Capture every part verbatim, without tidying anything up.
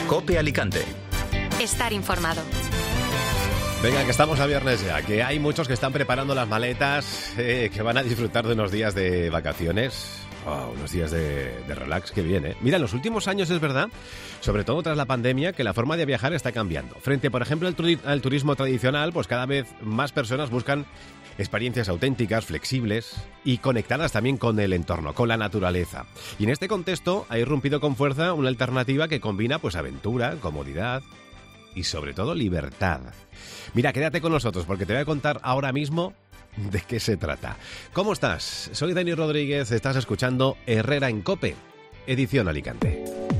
COPE Alicante. Estar informado. Venga, que estamos a viernes ya, que hay muchos que están preparando las maletas, eh, que van a disfrutar de unos días de vacaciones. Oh, unos días de, de relax, que bien, ¿eh? Mira, en los últimos años es verdad, sobre todo tras la pandemia, que la forma de viajar está cambiando. Frente, por ejemplo, al, turi- al turismo tradicional, pues cada vez más personas buscan experiencias auténticas, flexibles y conectadas también con el entorno, con la naturaleza. Y en este contexto ha irrumpido con fuerza una alternativa que combina pues aventura, comodidad y sobre todo libertad. Mira, quédate con nosotros porque te voy a contar ahora mismo de qué se trata. ¿Cómo estás? Soy Dani Rodríguez, estás escuchando Herrera en COPE, edición Alicante.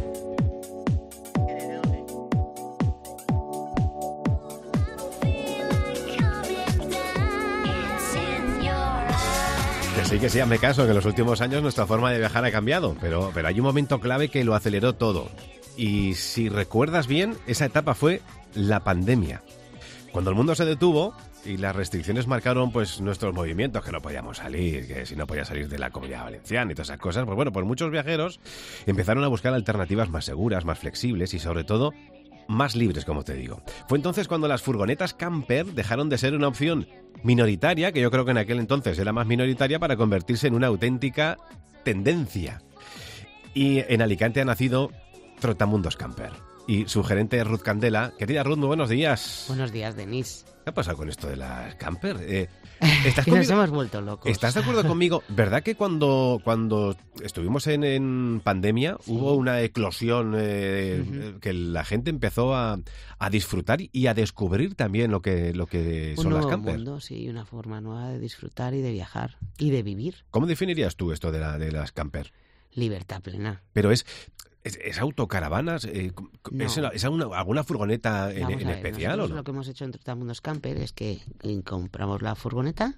Que sí, que sí, hazme caso, que en los últimos años nuestra forma de viajar ha cambiado, pero, pero hay un momento clave que lo aceleró todo. Y si recuerdas bien, esa etapa fue la pandemia. Cuando el mundo se detuvo y las restricciones marcaron pues nuestros movimientos, que no podíamos salir, que si no podías salir de la Comunidad Valenciana y todas esas cosas, pues bueno, pues muchos viajeros empezaron a buscar alternativas más seguras, más flexibles y sobre todo más libres, como te digo. Fue entonces cuando las furgonetas camper dejaron de ser una opción minoritaria, que yo creo que en aquel entonces era más minoritaria, para convertirse en una auténtica tendencia. Y en Alicante ha nacido Trotamundos Camper. Y su gerente es Ruth Candela. Querida Ruth, muy buenos días. Buenos días, Denis. ¿Qué ha pasado con esto de las camper? Eh, ¿estás que conmigo? Nos hemos vuelto locos. ¿Estás de acuerdo conmigo? ¿Verdad que cuando, cuando estuvimos en, en pandemia sí. hubo una eclosión eh, uh-huh. que la gente empezó a, a disfrutar y a descubrir también lo que, lo que Un son las nuevo camper? mundo, sí, una forma nueva de disfrutar y de viajar y de vivir. ¿Cómo definirías tú esto de, la, de las camper? Libertad plena. Pero es... ¿Es, es autocaravanas? Eh, No. ¿Es, ¿Es una, alguna furgoneta en, Vamos en a ver, especial o no? Lo que hemos hecho en Trotamundos Camper es que compramos la furgoneta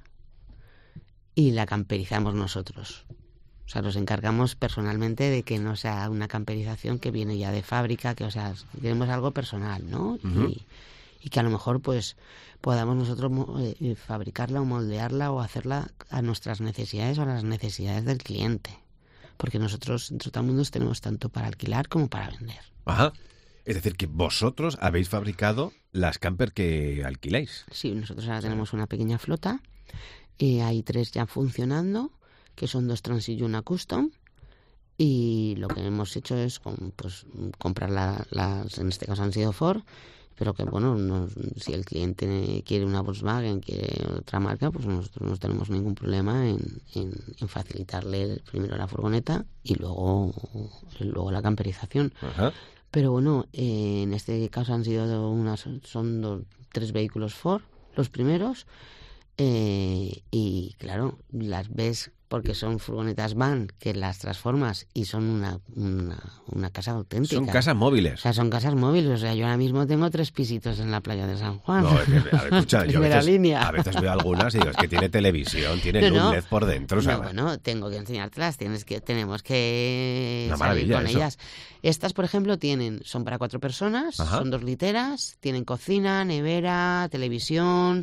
y la camperizamos nosotros. O sea, nos encargamos personalmente de que no sea una camperización que viene ya de fábrica, que o sea, queremos algo personal, ¿no? Uh-huh. Y, y que a lo mejor pues podamos nosotros eh, fabricarla o moldearla o hacerla a nuestras necesidades o a las necesidades del cliente. Porque nosotros en Trotamundos tenemos tanto para alquilar como para vender. Ajá. Es decir, que vosotros habéis fabricado las camper que alquiláis. Sí, nosotros ahora tenemos una pequeña flota. Eh, hay tres ya funcionando, que son dos Transit y una Custom. Y lo que hemos hecho es con, pues, comprar la, las, en este caso han sido Ford, pero que bueno, no, si el cliente quiere una Volkswagen, quiere otra marca, pues nosotros no tenemos ningún problema en, en, en facilitarle primero la furgoneta y luego, luego la camperización. Ajá. Pero bueno, eh, en este caso han sido unas, son dos, tres vehículos Ford, los primeros, eh, y claro, las ves porque son furgonetas van que las transformas y son una, una, una casa auténtica. Son casas móviles. O sea, son casas móviles. O sea, yo ahora mismo tengo tres pisitos en la playa de San Juan. No, es que, a ver, escucha, yo a veces, línea. a veces veo algunas y digo, es que tiene televisión, tiene No, luz no. L E D por dentro. O sea, No, bueno, tengo que enseñártelas, tienes que, tenemos que Una salir maravilla con eso. ellas. Estas, por ejemplo, tienen, son para cuatro personas, Ajá. son dos literas, tienen cocina, nevera, televisión,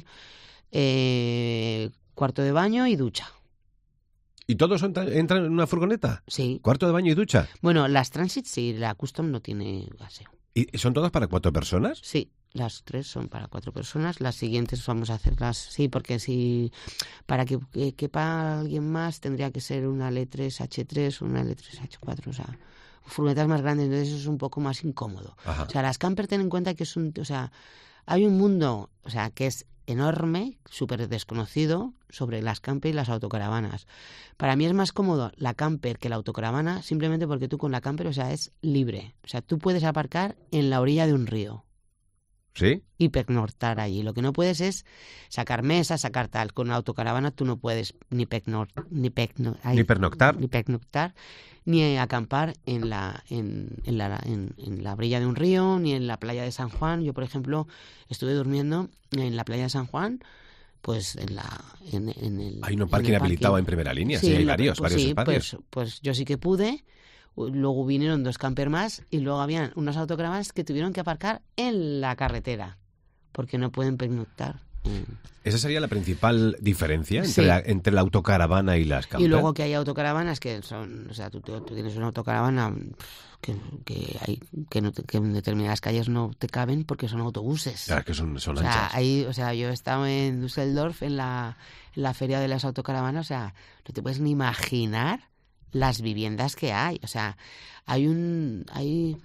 eh, cuarto de baño y ducha. ¿Y todos son- entran en una furgoneta? Sí. ¿Cuarto de baño y ducha? Bueno, las Transit sí, la Custom no tiene gaseo. ¿Y son todas para cuatro personas? Sí, las tres son para cuatro personas. Las siguientes vamos a hacerlas, sí, porque si para que, que quepa alguien más tendría que ser una L tres H tres, una L tres H cuatro, o sea, furgonetas más grandes, entonces eso es un poco más incómodo. Ajá. O sea, las camper ten en cuenta que es un, o sea, hay un mundo, o sea, que es enorme, súper desconocido sobre las camper y las autocaravanas. Para mí es más cómodo la camper que la autocaravana, simplemente porque tú con la camper, o sea, es libre. O sea, tú puedes aparcar en la orilla de un río ¿Sí? y pernoctar allí. Lo que no puedes es sacar mesas, sacar tal. Con una autocaravana tú no puedes ni pernor, ni, pecno, ay, Ni pernoctar. ni pernoctar, ni acampar en la en, en la en, en la orilla de un río, ni en la playa de San Juan. Yo, por ejemplo, estuve durmiendo en la playa de San Juan, pues en la en, en el Hay un en parking el habilitado en primera línea, sí, hay lo- varios, pues varios sí, espacios. Pues, pues yo sí que pude. Luego vinieron dos camper más y luego habían unas autocaravanas que tuvieron que aparcar en la carretera porque no pueden pernoctar. ¿Esa sería la principal diferencia entre, Sí. la, entre la autocaravana y las camper? Y luego que hay autocaravanas que son, o sea, tú, tú, tú tienes una autocaravana que, que hay que, no te- que en determinadas calles no te caben porque son autobuses. Claro, que son, son O sea, anchas. ahí, o sea, yo he estado en Düsseldorf en la, en la feria de las autocaravanas, o sea, no te puedes ni imaginar las viviendas que hay. O sea, hay un, hay,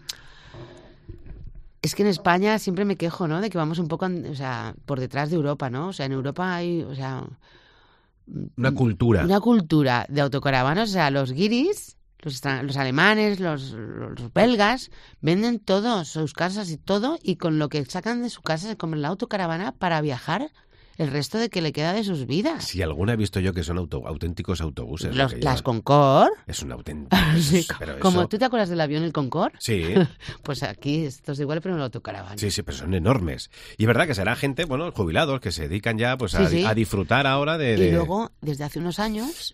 es que en España siempre me quejo, ¿no? De que vamos un poco, an- o sea, por detrás de Europa, ¿no? O sea, en Europa hay, o sea, Una cultura. una cultura de autocaravanas, o sea, los guiris, los, extra- los alemanes, los, los belgas, venden todo, sus casas y todo, y con lo que sacan de su casa se comen la autocaravana para viajar el resto de que le queda de sus vidas. Si alguna he visto yo que son auto, auténticos autobuses. lo Los- que las llevan. Concorde, Es un auténtico. sí, pero como eso- tú te acuerdas del avión el Concorde, Sí, pues aquí esto es igual pero en la autocaravana. sí, sí, pero son enormes. Y es verdad que será gente, bueno, jubilados, que se dedican ya pues a, Sí, sí. a disfrutar ahora de... de- Y luego, desde hace unos años,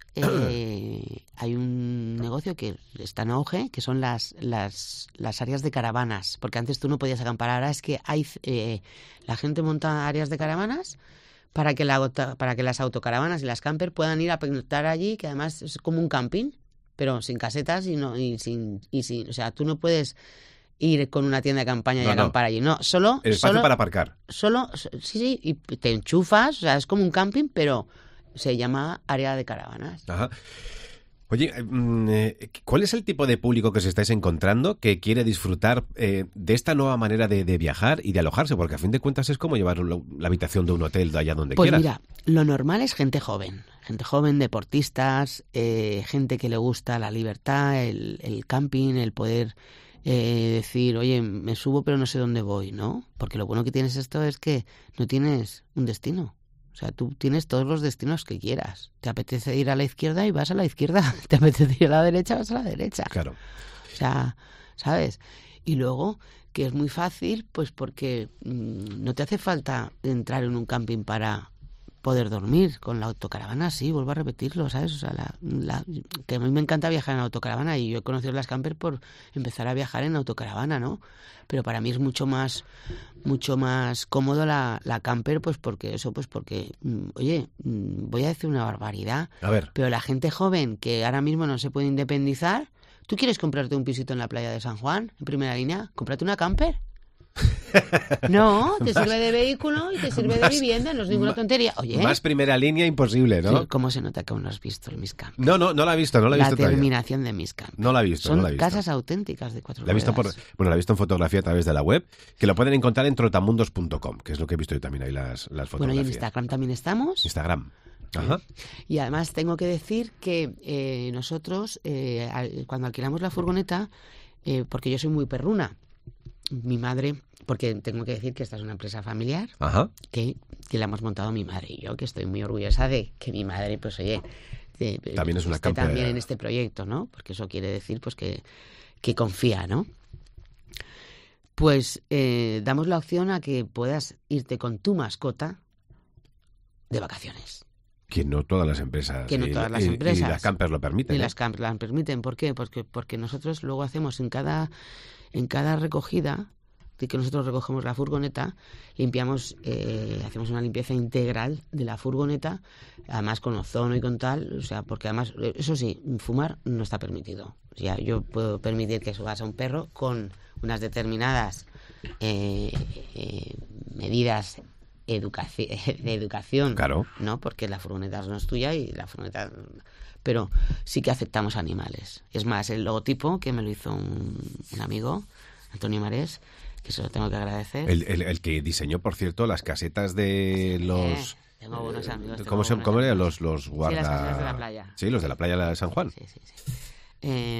eh, hay un negocio que está en auge, que son las, las, las áreas de caravanas. Porque antes tú no podías acampar, ahora es que hay eh, la gente monta áreas de caravanas para que, la, auto- para que las autocaravanas y las camper puedan ir a pintar allí, que además es como un camping, pero sin casetas y, no, y, sin, y sin... O sea, tú no puedes ir con una tienda de campaña y No, no. acampar allí. No, solo... El espacio solo para aparcar. Solo, sí, sí, y te enchufas, o sea, es como un camping, pero se llama área de caravanas. Ajá. Oye, eh, mm, eh, ¿cuál es el tipo de público que os estáis encontrando que quiere disfrutar eh, de esta nueva manera de, de viajar y de alojarse? Porque a fin de cuentas es como llevar la, la habitación de un hotel de allá donde Pues quieras. mira, lo normal es gente joven, gente joven, deportistas, eh, gente que le gusta la libertad, el, el camping, el poder eh, decir, oye, me subo pero no sé dónde voy, ¿no? Porque lo bueno que tienes esto es que no tienes un destino. O sea, tú tienes todos los destinos que quieras. Te apetece ir a la izquierda y vas a la izquierda. Te apetece ir a la derecha, vas a la derecha. Claro. O sea, ¿sabes? Y luego, que es muy fácil, pues porque mmm, no te hace falta entrar en un camping para poder dormir. Con la autocaravana sí, vuelvo a repetirlo, ¿sabes? O sea, la, la, que a mí me encanta viajar en autocaravana y yo he conocido las camper por empezar a viajar en autocaravana, ¿no? Pero para mí es mucho más mucho más cómodo la, la camper, pues porque eso, pues porque, mmm, oye, mmm, voy a decir una barbaridad, A ver, pero la gente joven que ahora mismo no se puede independizar, ¿tú quieres comprarte un pisito en la playa de San Juan, en primera línea? Cómprate una camper. No, te sirve de vehículo y te sirve Más- de vivienda, no es ninguna ma- tontería. Oye, más primera línea imposible, ¿no? sí, ¿cómo se nota que aún no has visto el Miss Camp? No, no, no la he visto, no la he La visto todavía. terminación de Miss Camp. No la he visto, Son no la he visto. casas auténticas de cuatro La he visto por, ruedas. bueno, la he visto en fotografía a través de la web, que lo pueden encontrar en trotamundos punto com, que es lo que he visto yo también ahí las, las Bueno, y fotografías. en Instagram también estamos. Instagram. Ajá. Y además tengo que decir que eh, nosotros, eh, al- cuando alquilamos la furgoneta, eh, porque yo soy muy perruna, mi madre, porque tengo que decir que esta es una empresa familiar, Ajá. que, que la hemos montado mi madre y yo, que estoy muy orgullosa de que mi madre, pues oye, de- de- También es una esté camper. también en este proyecto, ¿no? Porque eso quiere decir pues que, que confía, ¿no? Pues eh, damos la opción a que puedas irte con tu mascota de vacaciones. Que no todas las empresas. Que no y- todas las y- empresas. Y las campers lo permiten. Y ¿eh? las camp las permiten. ¿Por qué? Porque, porque nosotros luego hacemos en cada, en cada recogida, de que nosotros recogemos la furgoneta, limpiamos, eh, hacemos una limpieza integral de la furgoneta, además con ozono y con tal, o sea, porque además, eso sí, fumar no está permitido. O sea, yo puedo permitir que subas a un perro con unas determinadas eh, eh, medidas educaci- de educación, Claro. ¿no? Porque la furgoneta no es tuya y la furgoneta... Pero sí que aceptamos animales. Es más, el logotipo, que me lo hizo un, un amigo, Antonio Marés, que se lo tengo que agradecer. El, el- el que diseñó, por cierto, las casetas de los... Eh, tengo buenos amigos. tengo ¿Cómo, se, buenos cómo eran amigos. los, los guarda...? las casetas de la playa. Sí, los de la playa de San Juan. Sí, sí, sí. Eh,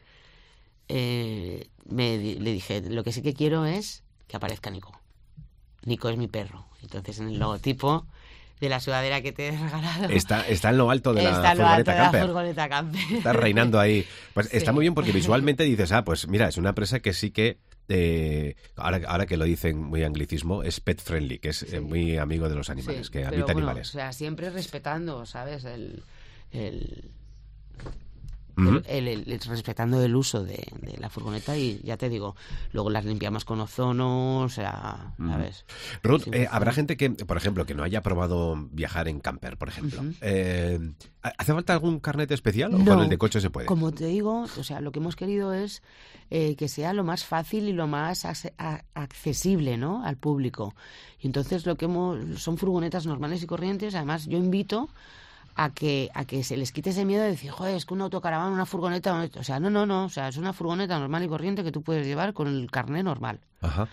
eh, me di- le dije, lo que sí que quiero es que aparezca Nico. Nico es mi perro. Entonces, en el logotipo de la sudadera que te he regalado... Está, está en lo alto de está la en lo alto furgoneta de la camper. furgoneta camper. Está reinando ahí. Pues Sí. está muy bien porque visualmente dices, ah, pues mira, es una empresa que sí que, eh, ahora, ahora que lo dicen muy anglicismo, es pet friendly, que es eh, muy amigo de los animales, Sí, que pero habita bueno, animales. O sea, siempre respetando, ¿sabes? El, el, Uh-huh. el, el, el, respetando el uso de, de la furgoneta y ya te digo, luego las limpiamos con ozono, o sea, ¿sabes? Uh-huh. Ruth, sí, eh, habrá gente que, por ejemplo, que no haya probado viajar en camper, por ejemplo. Uh-huh. Eh, ¿Hace falta algún carnet especial o no, con el de coche se puede? Como te digo, o sea, lo que hemos querido es eh, que sea lo más fácil y lo más ac- a- accesible, ¿no?, al público. Y entonces lo que hemos son furgonetas normales y corrientes. Además, yo invito a que a que se les quite ese miedo de decir, joder, es que una autocaravana, una furgoneta, o sea, no, no, no, o sea, es una furgoneta normal y corriente que tú puedes llevar con el carné normal. Ajá.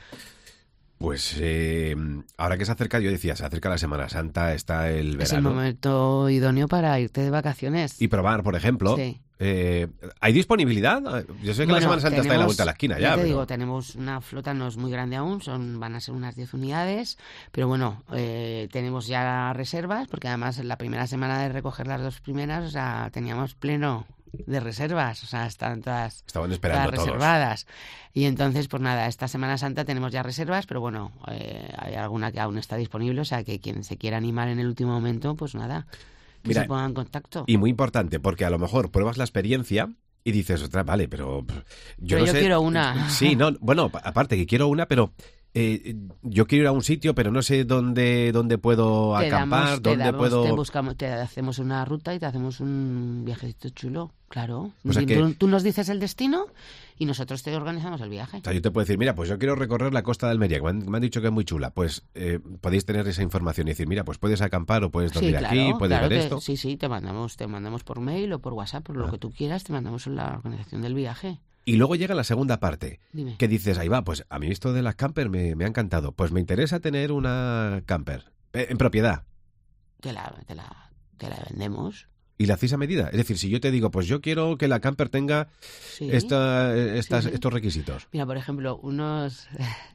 Pues eh, ahora que se acerca, yo decía, se acerca la Semana Santa, está el verano. Es el momento idóneo para irte de vacaciones. Y probar, por ejemplo. Sí. Eh, ¿Hay disponibilidad? Yo sé que bueno, la Semana Santa tenemos, está en la vuelta de la esquina ya. Ya te pero... digo, tenemos una flota, no es muy grande aún, son van a ser unas diez unidades, pero bueno, eh, tenemos ya reservas, porque además en la primera semana de recoger las dos primeras, o sea, teníamos pleno de reservas, o sea, están todas, Estaban esperando todas reservadas. Y entonces, pues nada, esta Semana Santa tenemos ya reservas, pero bueno, eh, hay alguna que aún está disponible, o sea, que quien se quiera animar en el último momento, pues nada, que Mira, se ponga en contacto. Y muy importante, porque a lo mejor pruebas la experiencia y dices, ostras, vale, pero yo pero no yo sé. quiero una. Sí, no, bueno, aparte que quiero una, pero eh, yo quiero ir a un sitio, pero no sé dónde dónde puedo te acampar, damos, dónde te damos, puedo. Te buscamos, te hacemos una ruta y te hacemos un viajecito chulo, claro. O sea que... tú, tú nos dices el destino y nosotros te organizamos el viaje. O sea, yo te puedo decir, mira, pues yo quiero recorrer la costa de Almería, que me han, me han dicho que es muy chula. Pues eh, podéis tener esa información y decir, mira, pues puedes acampar o puedes dormir sí, claro, aquí, puedes claro, ver te, esto. Sí, sí, te mandamos, te mandamos por mail o por WhatsApp, por lo ah. que tú quieras, te mandamos en la organización del viaje. Y luego llega la segunda parte, Dime. Que dices, ahí va, pues a mí esto de las camper me, me ha encantado. Pues me interesa tener una camper eh, en propiedad. Te la, te la, te la vendemos. ¿Y la hacéis a medida? Es decir, si yo te digo, pues yo quiero que la camper tenga sí, esta, estas, sí, sí. estos requisitos. Mira, por ejemplo, unos...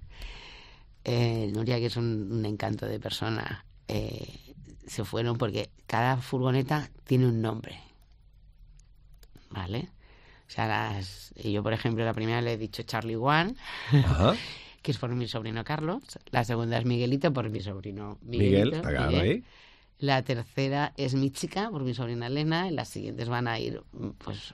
eh, Nuria, que es un, un encanto de persona, eh, se fueron porque cada furgoneta tiene un nombre. ¿Vale? O sea, las, yo, por ejemplo, la primera le he dicho Charlie One, Ajá. que es por mi sobrino Carlos. La segunda es Miguelito, por mi sobrino Miguelito. Miguel, pagado Miguel. ahí. La tercera es mi chica, por mi sobrina Elena. Y las siguientes van a ir, pues...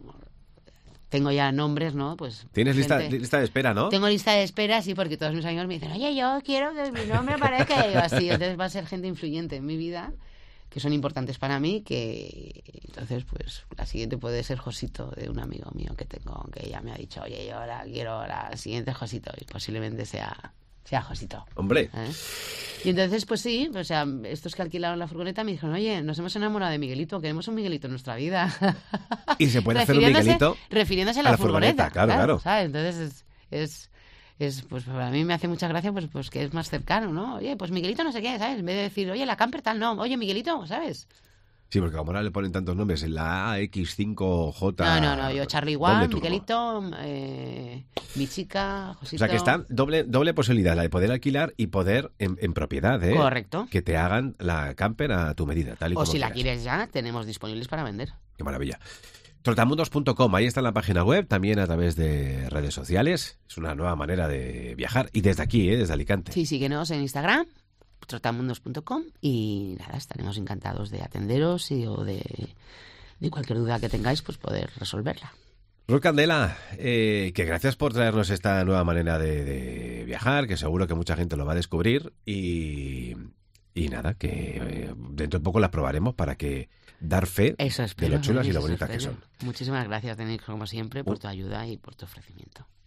Tengo ya nombres, ¿no? Pues ¿Tienes lista, gente... lista de espera, no? Tengo lista de espera, sí, porque todos mis amigos me dicen, oye, yo quiero que mi nombre aparezca. Y yo así, entonces va a ser gente influyente en mi vida, que son importantes para mí, que entonces pues la siguiente puede ser Josito, de un amigo mío que tengo, que ya me ha dicho, oye, yo la quiero, la siguiente es Josito, y posiblemente sea, sea Josito. Hombre. ¿Eh? Y entonces, pues sí, o sea, estos que alquilaron la furgoneta me dijeron, oye, nos hemos enamorado de Miguelito, queremos un Miguelito en nuestra vida. Y se puede hacer un Miguelito refiriéndose a la, a la furgoneta, furgoneta, claro, claro. ¿sabes? Entonces es... es Es, pues para mí me hace mucha gracia pues, pues que es más cercano, ¿no? Oye, pues Miguelito no sé qué, ¿sabes? En vez de decir, oye, la camper tal, no. Oye, Miguelito, ¿sabes? Sí, porque como ahora le ponen tantos nombres, la A X cinco J... No, no, no, yo Charlie One, Miguelito, eh, mi chica, Josito... O sea, que está doble, doble posibilidad, la de poder alquilar y poder en, en propiedad, ¿eh? Correcto. Que te hagan la camper a tu medida, tal y o como si quieras. la quieres ya, tenemos disponibles para vender. Qué maravilla. trotamundos punto com, ahí está en la página web, también a través de redes sociales. Es una nueva manera de viajar. Y desde aquí, ¿eh? Desde Alicante. Sí, síguenos en Instagram, trotamundos punto com, y nada, estaremos encantados de atenderos y o de, de cualquier duda que tengáis, pues poder resolverla. Ruth Candela, eh, que gracias por traernos esta nueva manera de, de viajar, que seguro que mucha gente lo va a descubrir. Y, y nada, que eh, dentro de poco las probaremos para que dar fe eso espero, de lo chulas y lo eso bonitas espero. que son. Muchísimas gracias, Denis, como siempre, por tu ayuda y por tu ofrecimiento.